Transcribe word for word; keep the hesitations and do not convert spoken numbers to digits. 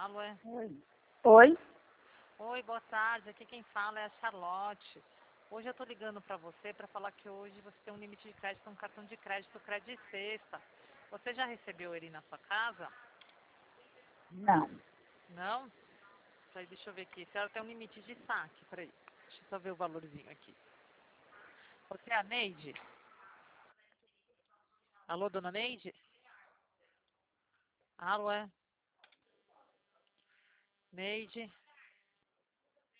Alô, é? Oi. Oi? Oi, boa tarde. Aqui quem fala é a Charlotte. Hoje eu tô ligando pra você pra falar que hoje você tem um limite de crédito, um cartão de crédito, crédito sexta. Você já recebeu ele na sua casa? Não. Não? Peraí, deixa eu ver aqui. A senhora tem um limite de saque. Peraí. Deixa eu só ver o valorzinho aqui. Você é a Neide? Alô, dona Neide? Alô, é? Neide?